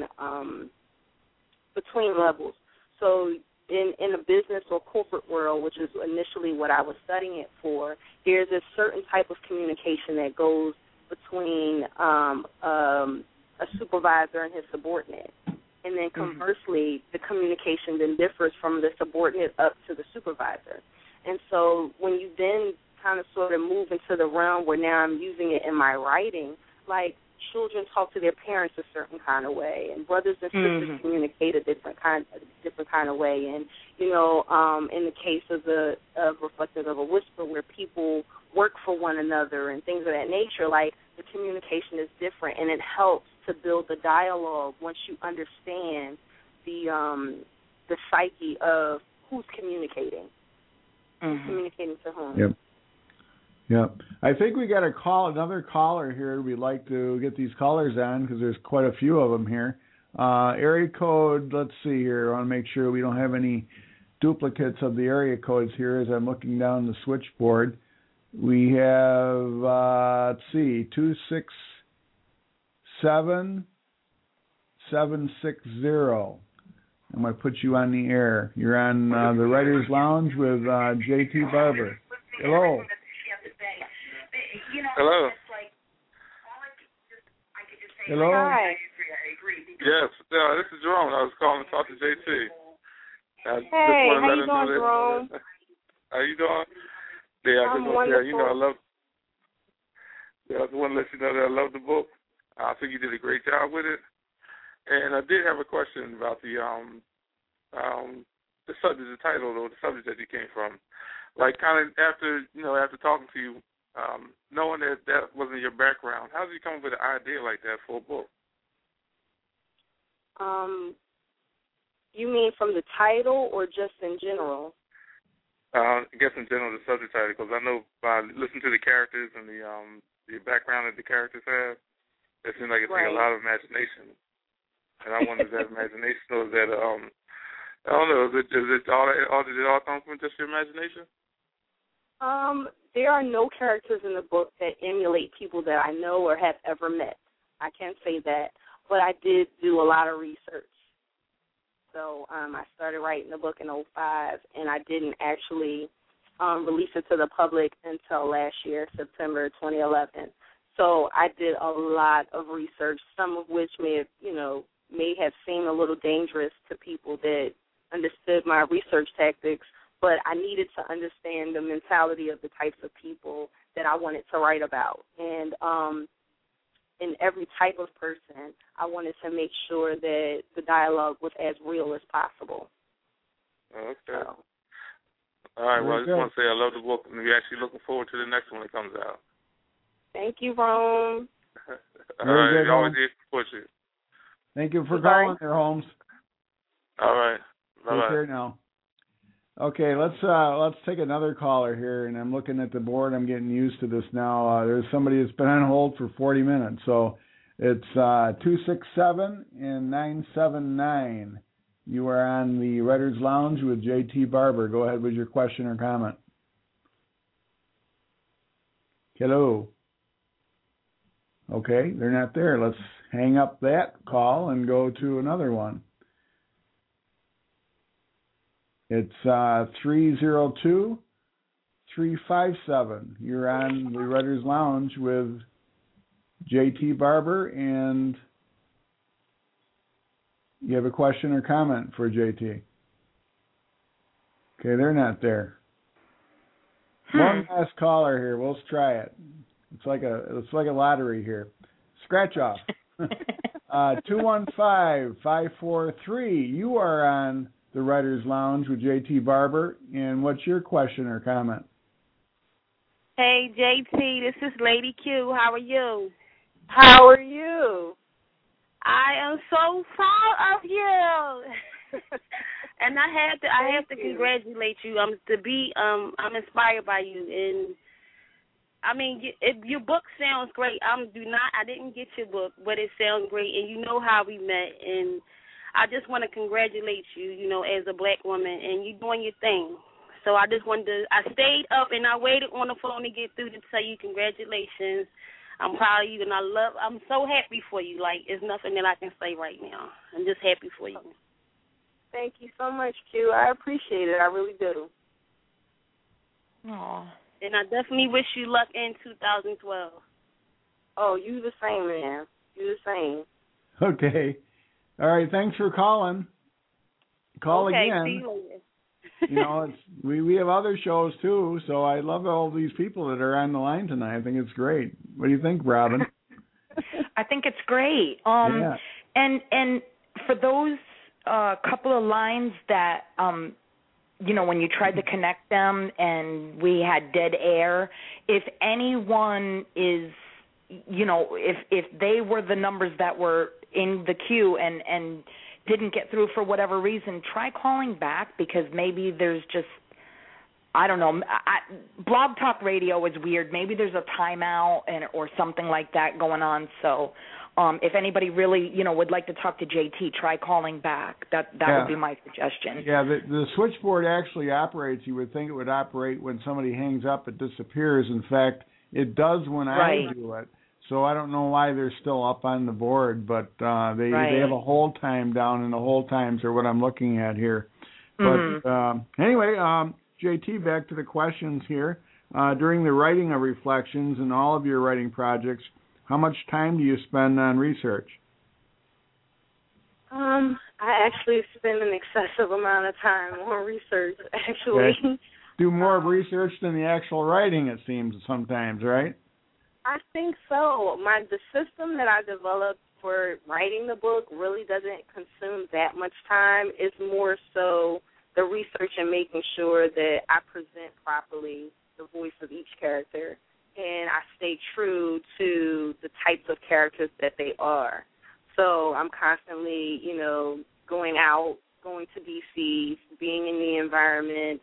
levels. So in a business or corporate world, which is initially what I was studying it for, there's a certain type of communication that goes between a supervisor and his subordinate. And then conversely, the communication then differs from the subordinate up to the supervisor. And so when you then kind of sort of move into the realm where now I'm using it in my writing, like children talk to their parents a certain kind of way, and brothers and sisters communicate a different kind of way. And, in the case of Reflective of a Whisper, where people work for one another and things of that nature, like the communication is different, and it helps to build the dialogue once you understand the psyche of who's communicating, who's communicating to whom. Yep. I think we got another caller here. We'd like to get these callers on because there's quite a few of them here. Area code, let's see here. I want to make sure we don't have any duplicates of the area codes here as I'm looking down the switchboard. We have, let's see, 267-760. I'm going to put you on the air. You're on the Writers Lounge with J.T. Barber. Hello. Hello. Hello. Hi. Yes, this is Jerome. I was calling to talk to JT. Hey, how you doing, Jerome? How you doing? Yeah, I just want to tell you, I just want to let you know that I love the book. I think you did a great job with it. And I did have a question about the subject, the title, or the subject that you came from. Like, kind of after talking to you, knowing that wasn't your background, how did you come up with an idea like that for a book? You mean from the title or just in general? I guess in general, the subject title, because I know by listening to the characters and the background that the characters have, it seems like it takes a lot of imagination. And I wonder if that imagination, or is that, I don't know, did it all come from just your imagination? There are no characters in the book that emulate people that I know or have ever met. I can't say that, but I did do a lot of research. So I started writing the book in 2005, and I didn't actually release it to the public until last year, September 2011. So I did a lot of research, some of which may have seemed a little dangerous to people that understood my research tactics, but I needed to understand the mentality of the types of people that I wanted to write about. And in every type of person, I wanted to make sure that the dialogue was as real as possible. Okay. So. All right, well, I just want to say I love the book, and we're actually looking forward to the next one that comes out. Thank you, Rome. All right, always here to support you. Thank you for calling there, Holmes. All right. Bye-bye. Take care now. Okay, let's take another caller here, and I'm looking at the board. I'm getting used to this now. There's somebody that's been on hold for 40 minutes, so it's 267 and 979. You are on the Writers Lounge with J.T. Barber. Go ahead with your question or comment. Hello. Okay, they're not there. Let's hang up that call and go to another one. It's 302-357. You're on the Writers Lounge with J.T. Barber, and you have a question or comment for J.T. Okay, they're not there. One last caller here. Let's try it. It's like a lottery here. Scratch off. 215-543. You are on the Writers Lounge with J.T. Barber, and what's your question or comment? Hey, J.T., this is Lady Q. How are you? How are you? I am so proud of you. And I have to congratulate you. I'm inspired by you, and I mean, your book sounds great. I didn't get your book, but it sounds great, and you know how we met, and I just want to congratulate you, as a black woman, and you're doing your thing. So I just I stayed up and I waited on the phone to get through to tell you congratulations. I'm proud of you, and I'm so happy for you. Like, there's nothing that I can say right now. I'm just happy for you. Thank you so much, Q. I appreciate it. I really do. Aww. And I definitely wish you luck in 2012. Oh, you the same, man. You the same. Okay. All right. Thanks for calling. Call again. See you later. We have other shows too, so I love all these people that are on the line tonight. I think it's great. What do you think, Robin? I think it's great. Yeah. And for those couple of lines that when you tried to connect them and we had dead air, if anyone is, if they were the numbers that were in the queue and didn't get through for whatever reason, try calling back, because maybe there's just, I don't know, Blog Talk Radio is weird. Maybe there's a timeout or something like that going on. So if anybody really, would like to talk to JT, try calling back. That would be my suggestion. Yeah, the switchboard actually operates. You would think it would operate when somebody hangs up, it disappears. In fact, it does when I do it. So I don't know why they're still up on the board, but they have a hold time down, and the hold times are what I'm looking at here. But anyway, JT, back to the questions here. During the writing of Reflections and all of your writing projects, how much time do you spend on research? I actually spend an excessive amount of time on research, actually. Okay. Do more of research than the actual writing, it seems, sometimes, right? I think so. The system that I developed for writing the book really doesn't consume that much time. It's more so the research and making sure that I present properly the voice of each character, and I stay true to the types of characters that they are. So I'm constantly, going out, going to D.C., being in the environment,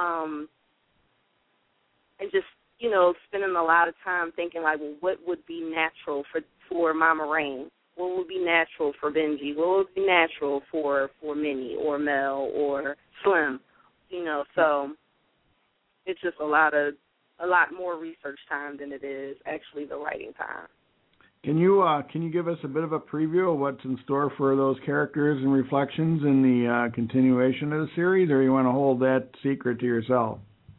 and just, spending a lot of time thinking, like, well, what would be natural for Mama Rain? What would be natural for Benji? What would be natural for Minnie or Mel or Slim? So it's just a lot more research time than it is actually the writing time. Can you give us a bit of a preview of what's in store for those characters and Reflections in the continuation of the series, or you want to hold that secret to yourself?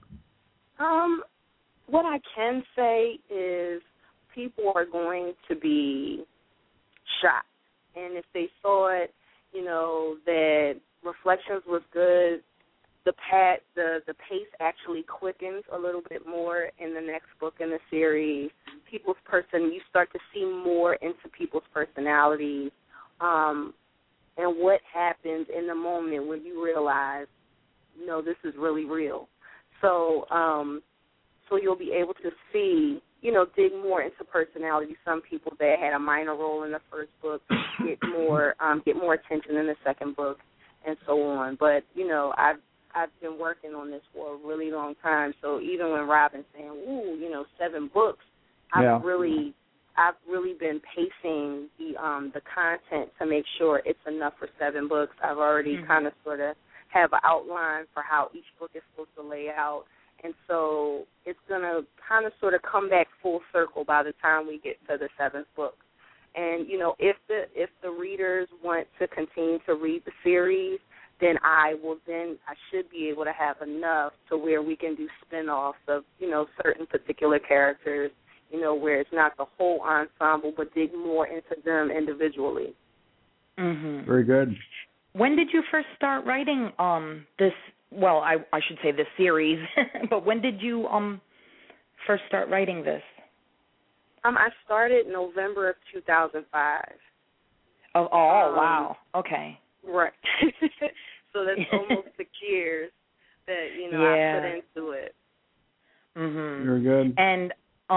What I can say is people are going to be shocked, and if they saw it, that Reflections was good. The pace actually quickens a little bit more in the next book in the series. You start to see more into people's personalities, and what happens in the moment when you realize, this is really real. So you'll be able to see, dig more into personality. Some people that had a minor role in the first book get more attention in the second book, and so on. But I've been working on this for a really long time. So even when Robin's saying, "Ooh, 7 books," I've really been pacing the content to make sure it's enough for 7 books. I've already kind of sort of have an outline for how each book is supposed to lay out, and so it's gonna kind of sort of come back full circle by the time we get to the 7th book. And if the readers want to continue to read the series, then I should be able to have enough to where we can do spin-offs of, certain particular characters, where it's not the whole ensemble, but dig more into them individually. Mm-hmm. Very good. When did you first start writing this? Well, I should say this series, but when did you first start writing this? I started November of 2005. Oh, wow. Okay. Right. So that's almost 6 years that, I put into it. Mhm. Very good. And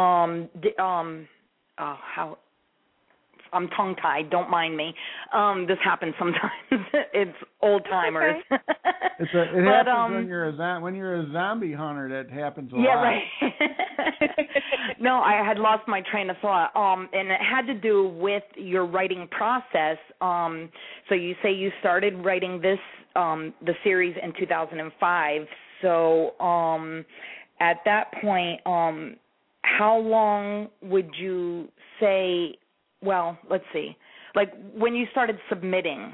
I'm tongue-tied. Don't mind me. This happens sometimes. It's old-timers. Okay. It happens when you're a zombie hunter. That happens a lot. Yeah, right. No, I had lost my train of thought. And it had to do with your writing process. So you say you started writing this, the series in 2005. So at that point, how long would you say? Well, let's see. Like when you started submitting,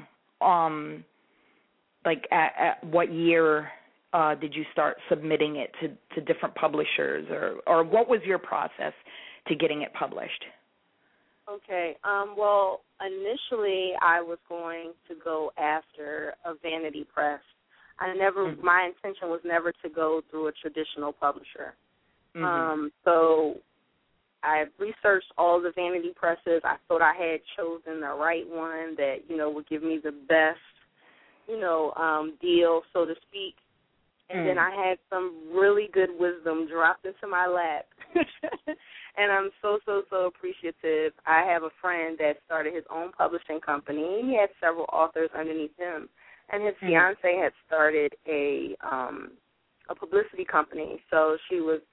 like at what year did you start submitting it to different publishers, or what was your process to getting it published? Okay. Well, initially I was going to go after a vanity press. My intention was never to go through a traditional publisher. Mm-hmm. So I researched all the vanity presses. I thought I had chosen the right one that, would give me the best, deal, so to speak. And then I had some really good wisdom dropped into my lap. And I'm so, so, so appreciative. I have a friend that started his own publishing company. He had several authors underneath him. And his fiance had started a publicity company. So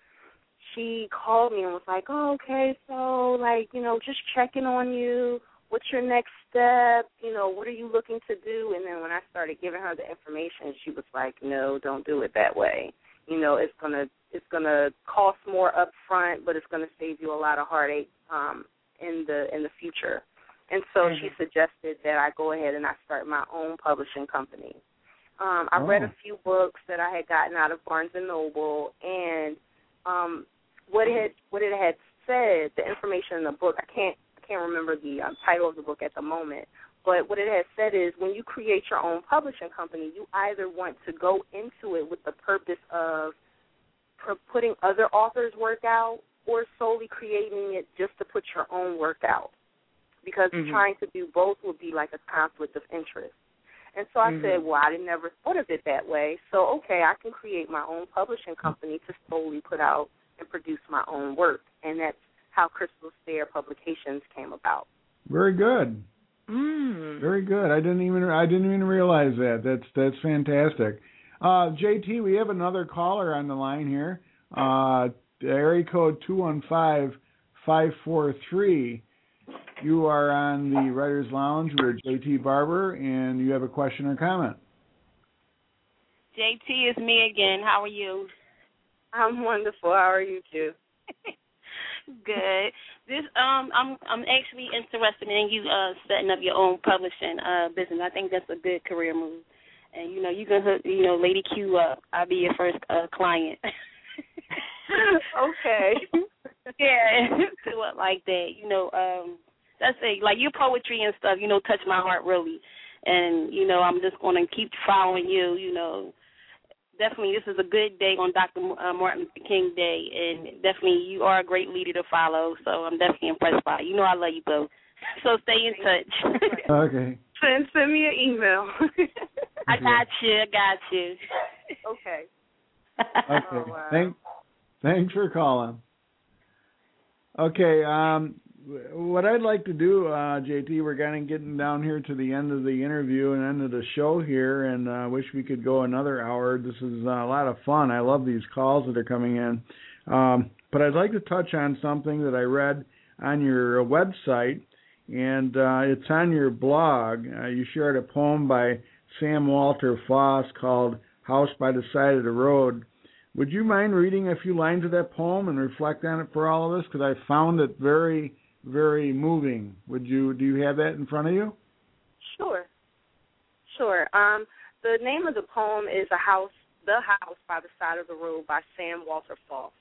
she called me and was like, "Oh, okay, so, just checking on you. what's your next step? You know, what are you looking to do? And then when I started giving her the information, she was like, no, don't do it that way. You know, it's gonna cost more up front, but it's gonna save you a lot of heartache in the future. And so she suggested that I go ahead and I start my own publishing company. I read a few books that I had gotten out of Barnes and Noble, and what it had said, the information in the book, I can't remember the title of the book at the moment, but what it had said is when you create your own publishing company, you either want to go into it with the purpose of putting other authors' work out or solely creating it just to put your own work out, because trying to do both would be like a conflict of interest. And so I said, well, I never thought of it that way, so okay, I can create my own publishing company to solely put out and produce my own work, and that's how Crystal Stair Publications came about. Very good. Very good. I didn't even realize that. That's fantastic. JT, we have another caller on the line here. Area code 215-543. You are on the Writers Lounge with JT Barber, and you have a question or comment. JT, it's me again. How are you? I'm wonderful. How are you too? Good. This I'm actually interested in you setting up your own publishing business. I think that's a good career move. And you know, you can hook Lady Q up. I'll be your first client. Okay. Yeah, do it like that. You know, that's it. Like your poetry and stuff, touch my heart really. And I'm just going to keep following you. Definitely, this is a good day on Dr. Martin Luther King Day, and definitely you are a great leader to follow, so I'm definitely impressed by you. I love you both. So stay in touch. Okay. Send me an email. I got you. Okay. Okay. Oh, wow. Thanks for calling. Okay. What I'd like to do, JT, we're kind of getting down here to the end of the interview and end of the show here, and I wish we could go another hour. This is a lot of fun. I love these calls that are coming in. But I'd like to touch on something that I read on your website, and it's on your blog. You shared a poem by Sam Walter Foss called House by the Side of the Road. Would you mind reading a few lines of that poem and reflect on it for all of us? Because I found it very, very moving. Do you have that in front of you? Sure. The name of the poem is The House by the Side of the Road by Sam Walter Foss.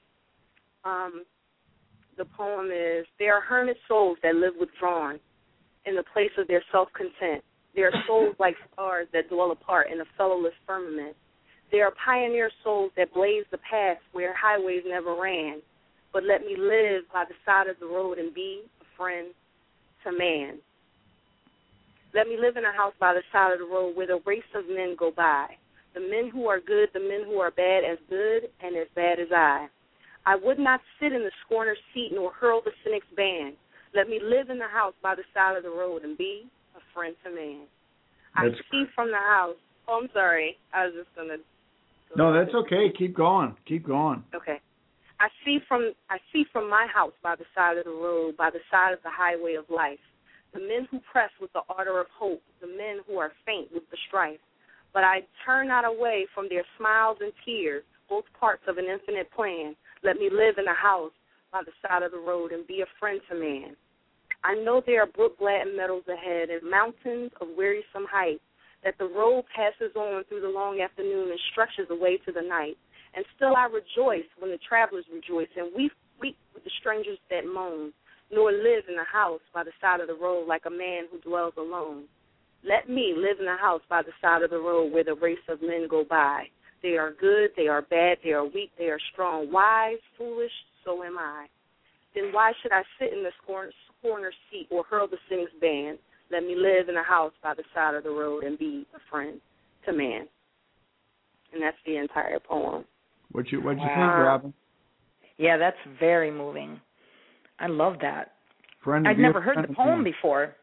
The poem is, there are hermit souls that live withdrawn in the place of their self-content. There are souls like stars that dwell apart in a fellowless firmament. There are pioneer souls that blaze the path where highways never ran. But let me live by the side of the road and be a friend to man. Let me live in a house by the side of the road where the race of men go by. The men who are good, the men who are bad, as good and as bad as I. I would not sit in the scorner's seat nor hurl the cynic's ban. Let me live in the house by the side of the road and be a friend to man. I see from the house. Oh, I'm sorry. I was just going to. No, that's okay. Keep going. Okay. I see from my house by the side of the road, by the side of the highway of life, the men who press with the ardor of hope, the men who are faint with the strife. But I turn not away from their smiles and tears, both parts of an infinite plan. Let me live in a house by the side of the road and be a friend to man. I know there are brook-gladdened meadows ahead and mountains of wearisome height, that the road passes on through the long afternoon and stretches away to the night. And still I rejoice when the travelers rejoice and weep with the strangers that moan, nor live in a house by the side of the road like a man who dwells alone. Let me live in a house by the side of the road where the race of men go by. They are good, they are bad, they are weak, they are strong, wise, foolish, so am I. Then why should I sit in the scorner's seat or hurl the cynic's ban? Let me live in a house by the side of the road and be a friend to man. And that's the entire poem. What'd you think, Robin? Yeah, that's very moving. I love that. Friend, I'd never heard the poem before.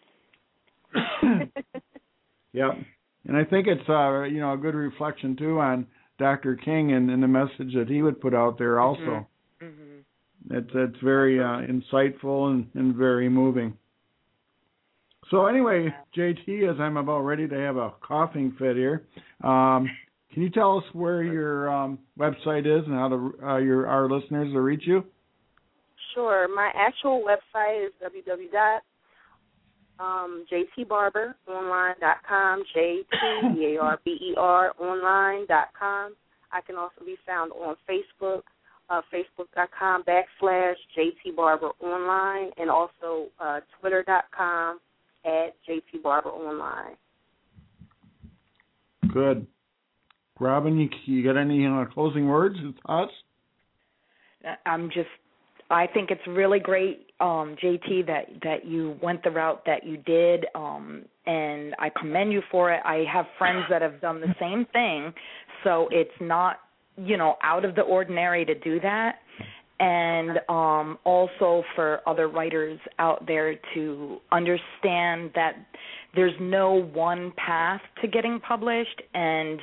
Yep. And I think it's a good reflection too on Dr. King and the message that he would put out there also. Mm-hmm. It's very insightful and very moving. So anyway, JT, as I'm about ready to have a coughing fit here, can you tell us where your website is and how to our listeners to reach you? Sure. My actual website is www.jtbarberonline.com, JTBARBER online.com. I can also be found on Facebook, facebook.com/JTBarberOnline, and also twitter.com @JTBarberOnline. Good. Robin, you got any closing words to us? I think it's really great, JT, that you went the route that you did, and I commend you for it. I have friends that have done the same thing, so it's not, out of the ordinary to do that. And also for other writers out there to understand that there's no one path to getting published. And,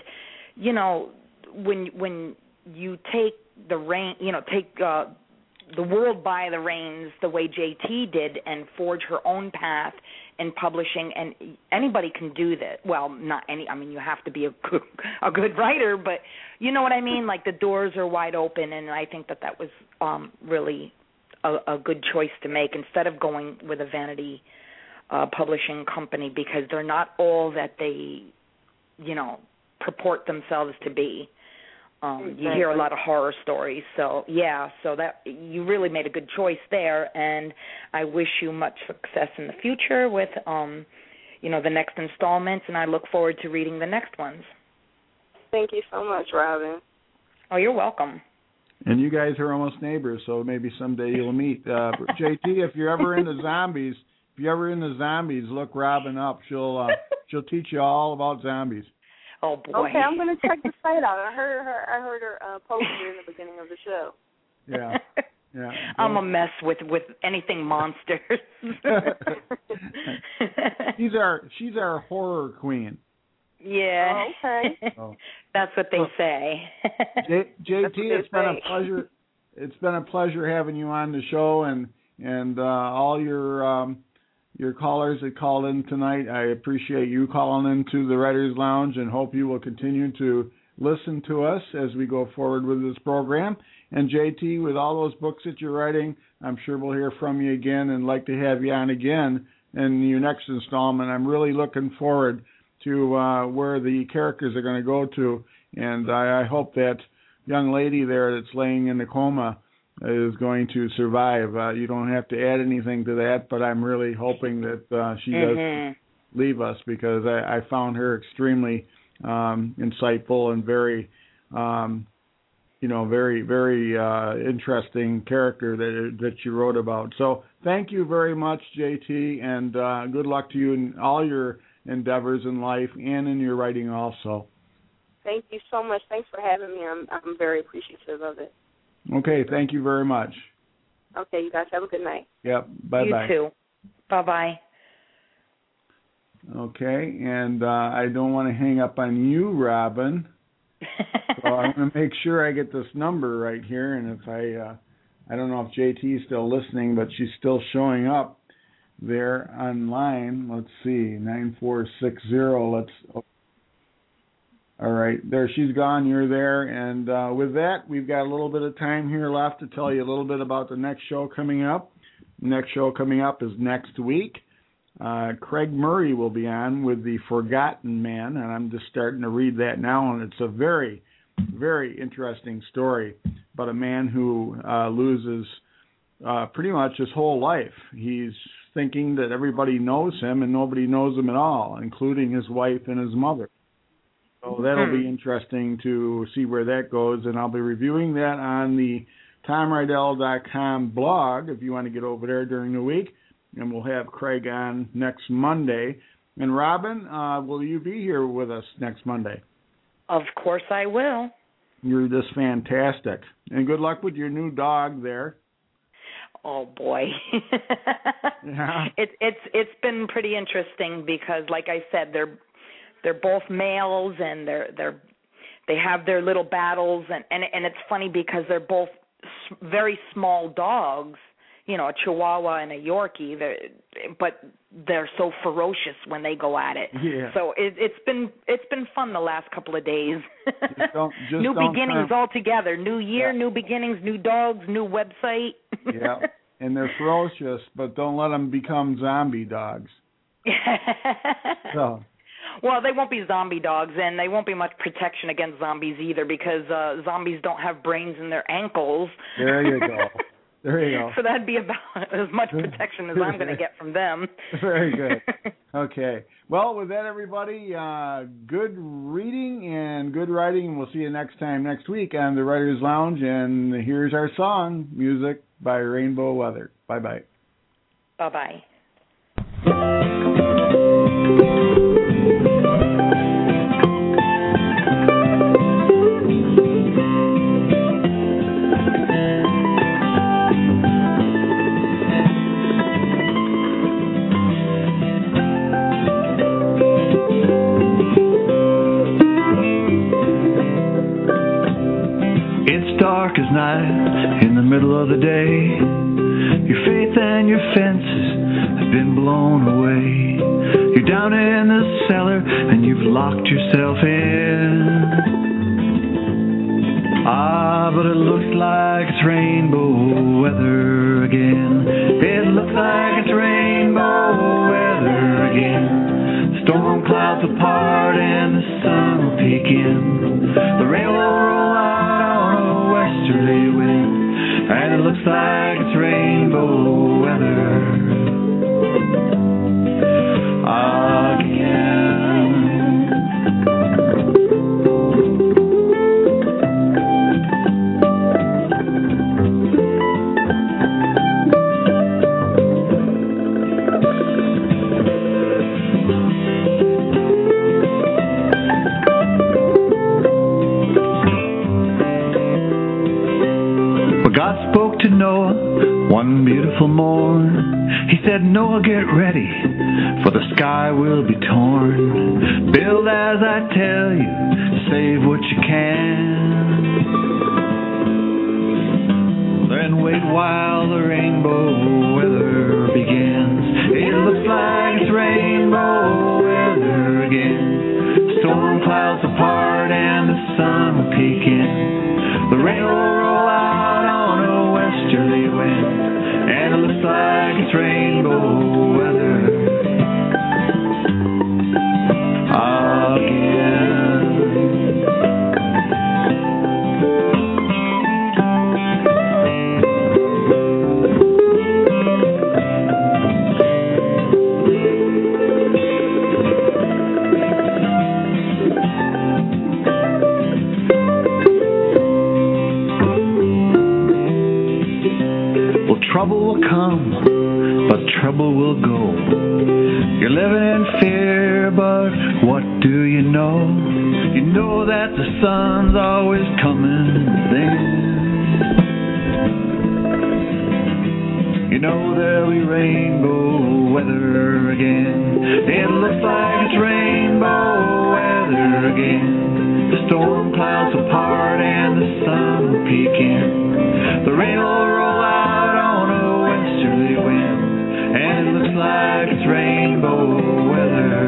when you take the the world by the reins the way JT did and forge her own path in publishing, and anybody can do that. Well, not any. I mean, you have to be a good writer, but you know what I mean? Like, the doors are wide open, and I think that was really a good choice to make instead of going with a vanity publishing company, because they're not all that they, purport themselves to be. You hear a lot of horror stories, so that you really made a good choice there, and I wish you much success in the future with, the next installments, and I look forward to reading the next ones. Thank you so much, Robin. Oh, you're welcome. And you guys are almost neighbors, so maybe someday you'll meet. JT, if you're ever into zombies, look Robin up. She'll teach you all about zombies. Oh boy. Okay, I'm going to check the site out. I heard her post it in the beginning of the show. Yeah. I'm a mess with anything monsters. She's our horror queen. Yeah. Oh, okay. That's what they say. JT, it's been a pleasure. It's been a pleasure having you on the show, and all your callers that called in tonight. I appreciate you calling into the Writers Lounge, and hope you will continue to listen to us as we go forward with this program. And JT, with all those books that you're writing, I'm sure we'll hear from you again, and like to have you on again in your next installment. I'm really looking forward to where the characters are going to go to, and I hope that young lady there that's laying in the coma is going to survive. You don't have to add anything to that, but I'm really hoping that she does leave us, because I found her extremely insightful and very, very, very interesting character that you wrote about. So thank you very much, JT, and good luck to you in all your endeavors in life and in your writing also. Thank you so much. Thanks for having me. I'm very appreciative of it. Okay, thank you very much. Okay, you guys have a good night. Yep, bye-bye. You too. Bye-bye. Okay, and I don't want to hang up on you, Robin. So I'm going to make sure I get this number right here, and if I don't know if JT is still listening, but she's still showing up there online. Let's see, 9460. All right, there she's gone. You're there, and with that, we've got a little bit of time here left to tell you a little bit about the next show coming up. The next show coming up is next week. Craig Murray will be on with The Forgotten Man, and I'm just starting to read that now, and it's a very, very interesting story about a man who loses pretty much his whole life. He's thinking that everybody knows him, and nobody knows him at all, including his wife and his mother. So that'll be interesting to see where that goes, and I'll be reviewing that on the TomRydell.com blog if you want to get over there during the week, and we'll have Craig on next Monday. And Robin, will you be here with us next Monday? Of course I will. You're just fantastic. And good luck with your new dog there. Oh boy. Yeah. It's been pretty interesting because, like I said, they're both males, and they have their little battles, and it's funny because they're both very small dogs, a Chihuahua and a Yorkie, but they're so ferocious when they go at it. Yeah. So it's been fun the last couple of days. New don't beginnings altogether. New year, new beginnings, new dogs, new website. Yeah, and they're ferocious, but don't let them become zombie dogs. So. Well, they won't be zombie dogs, and they won't be much protection against zombies either, because zombies don't have brains in their ankles. There you go. So that'd be about as much protection as I'm going to get from them. Very good. Okay. Well, with that, everybody, good reading and good writing, and we'll see you next week on the Writers Lounge. And here's our song, Music by Rainbow Weather. Bye-bye. Bye-bye. Dark as night in the middle of the day. Your faith and your fences have been blown away. You're down in the cellar and you've locked yourself in. But it looks like it's rainbow weather again. It looks like it's rainbow weather again. Storm clouds apart and the sun will peek in. The rain will roll out on a westerly wind, and it looks like it's rainbow weather again. God spoke to Noah one beautiful morn. He said, Noah, get ready, for the sky will be torn. Build as I tell you, save what you can. Then wait while the rainbow weather begins. It looks like it's rainbow weather again. Storm clouds apart and the sun will peek in. The rain will roll out on a westerly wind, and it looks like it's rainbow weather again. Trouble will come, but trouble will go. You're living in fear, but what do you know? You know that the sun's always coming then. You know there'll be rainbow weather again. It looks like it's rainbow weather again. The storm clouds apart and the sun will peek in. The rain will roll out on a westerly wind, and it looks like it's rainbow weather.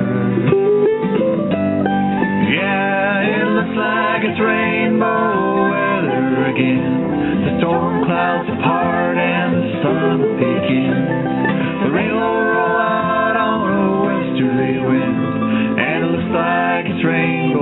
Yeah, it looks like it's rainbow weather again. The storm clouds apart and the sun will peek in. The rain will roll out on a westerly wind, and it looks like it's rainbow